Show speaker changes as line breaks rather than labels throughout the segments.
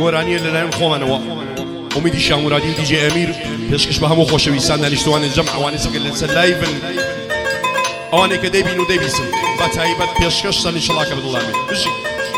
گۆرانیە لەلایەن خۆمانەوە ئومیدی شامورادی و دیجێ ئەمیر پێشکەش بە هەموو خۆشەویستان دانیشتوانی جەم ئەوانەی سەگەر لەسەر لایڤن ئەوانەی کە دەیبین و دەیبیسن بە تایبەت پێشکەش سەنی شەڵاکە بەدڵامێ بژی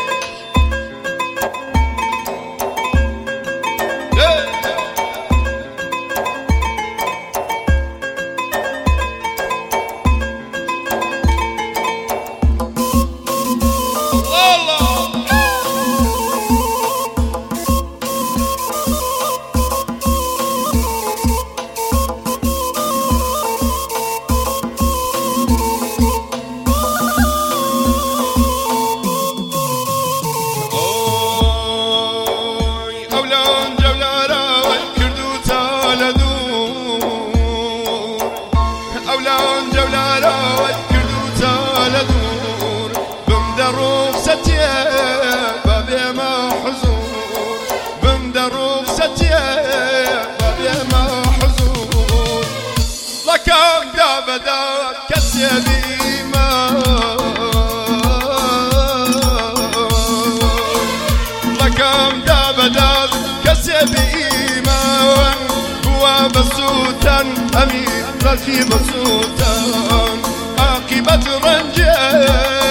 في بسوطان عاقبة رنجة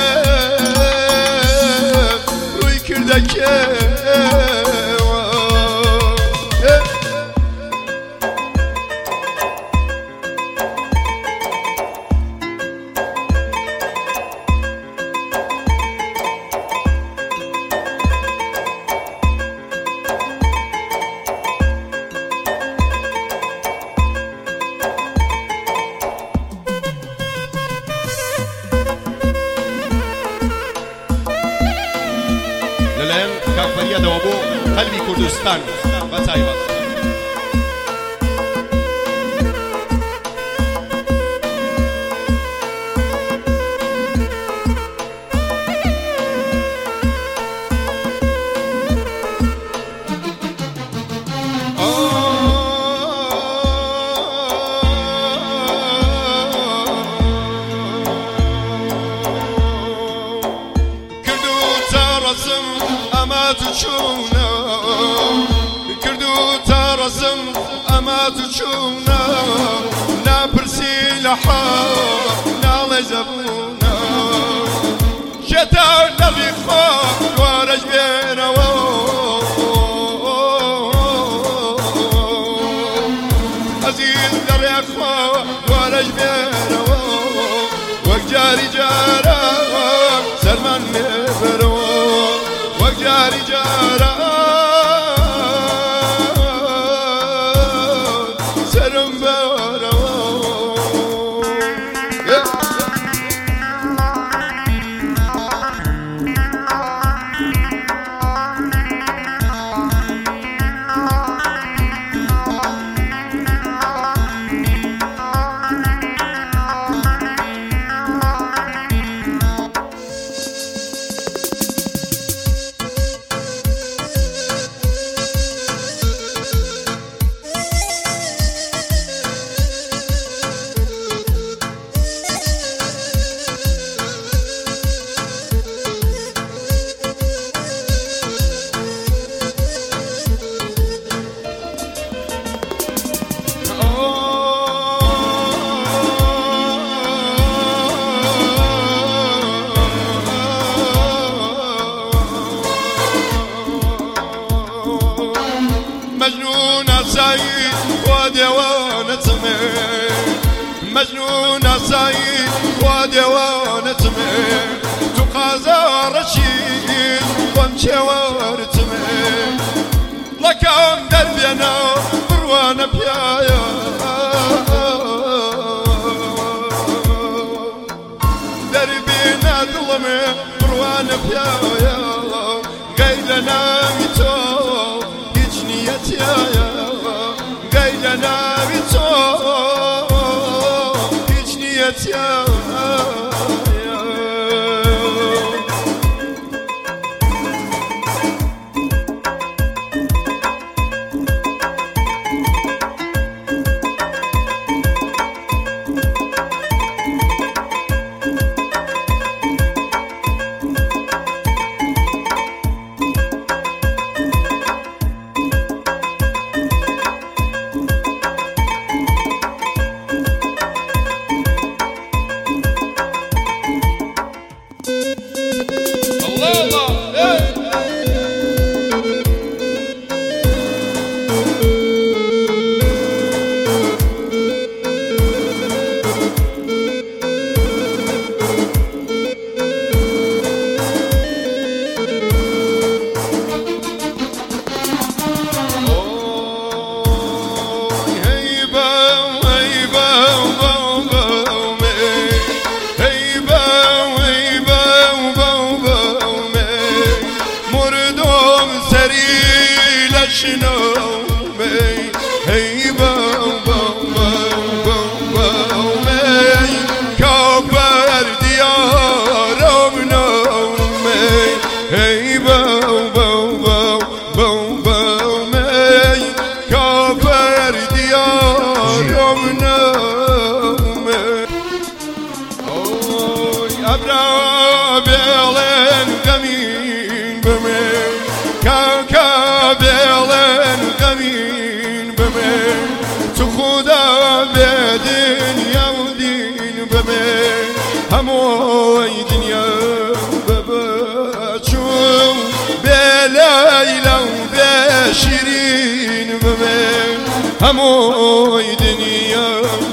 روي كردك
قلبي كردستان بتايبة
تشونا نابرسي لحال نالي زبونا شتا نبي خواه وارج بينا عزيز نبي خواه وارج بينا وقجاري جارا سلمان نبرو وقجاري جارا مجنون سعيد وديوانتمي تقازى رشيد وامشي وارتمي لكم دربينا بروانا بيايا دربينا ظلمي بروانا بيايا قيلنا ميتو هيج نيتيايا قيلنا ميتو يا منامه ابرا بیلن غمین بمن کاکا بیلن غمین بمن تو خدا به دنیا و دین بمن هموی دنیا ببچون به لیلا و به شیرین بمن هموی دنیا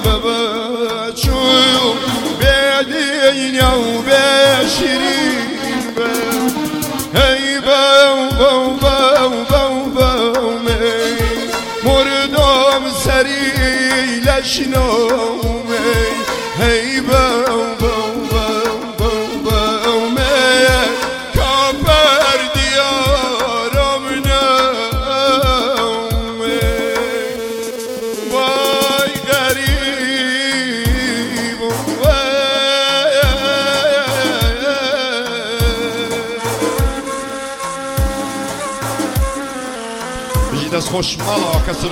ببچون دنیا و بشیرین بم هی باو باو باو باو باو می مردم سری لشنو می هی باو باو باو باو باو می کافر دیارم نام وای غریب
دست خوش مالا کسر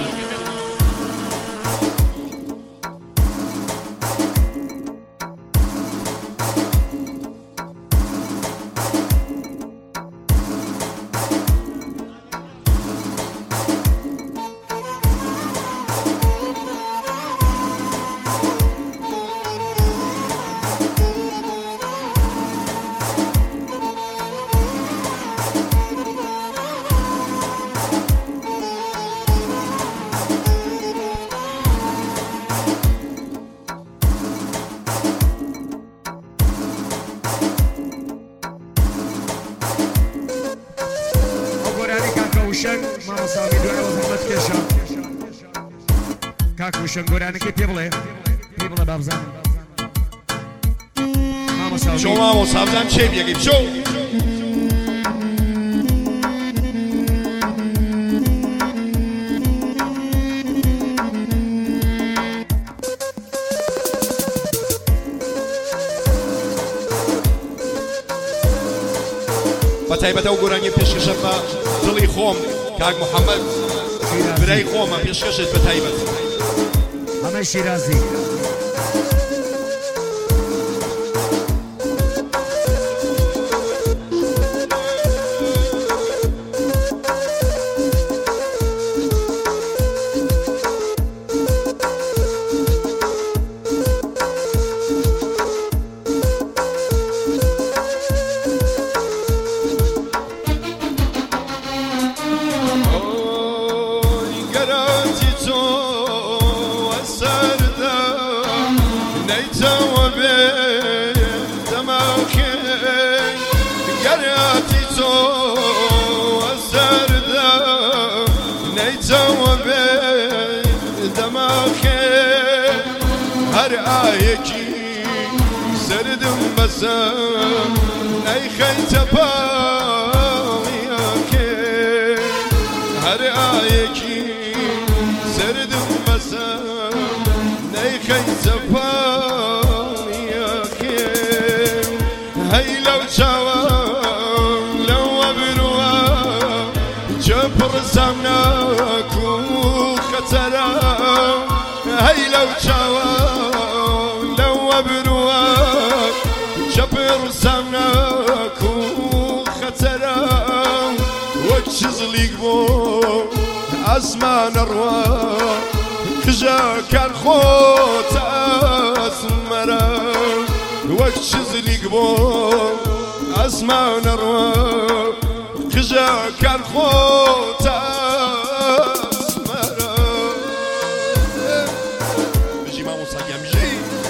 ماما سامی دوی و زحمت کشم کاکوشن گرانه که پیبله بابزن ماما سامی
شو ماما سابزن چه بیگیم شو بەتایبەتە و گۆرانی پێشکەشە بە دڵی خۆم کاک محەممەد برای خۆمە پێشکەشت بەتایبەت
همه شیرازی
هر آیکی سردم بسم نیخیت پامیاکه هر آیکی سردم بسم نیخیت پامیاکه هی لو چاوام لو ابروام جبر زمناکو خطرام هی لو چاوام لو ابروام جبر زمناکو خطرام وكشزليك بو أزمان أروى كجا كان خوت أسمرا وكشزليك بو أزمان أروى كجا كان خوت أسمرا
بجي مامو ساقيا مجي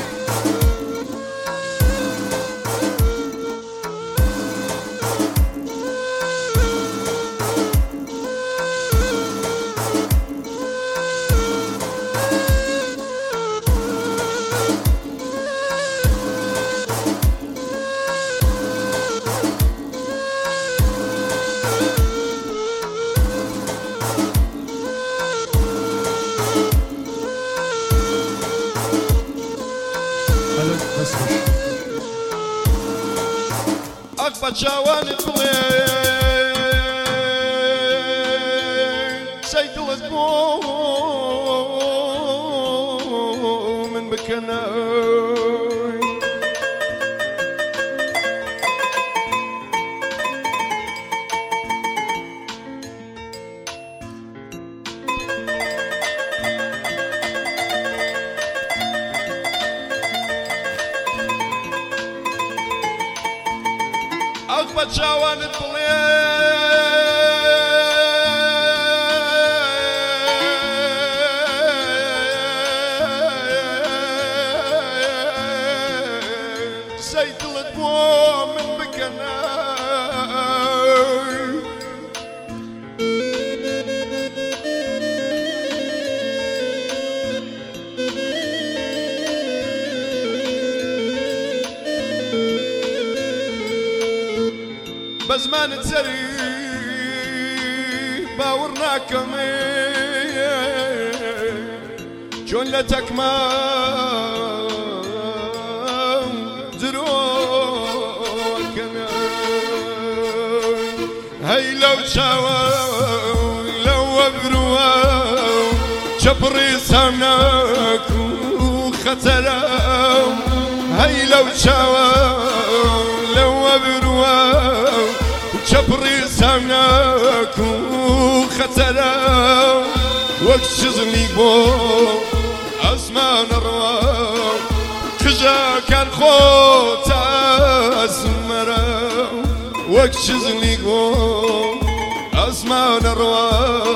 أكبر جوان طويل سيد الأسبوع بكناي أغبى جوان الطليل زيت الدموع من بكناي بزمان تسري باورنا كمين جلتك ما زروك كمان هاي لو تشاووا لو ابروا جبري سمناك وختلوا هاي لو تشاووا لو ابروا جبري سمناك وختلوا واكشزني بو أزمان الروا خجا كان خوت أزمرا واكشزني بو أزمان الروا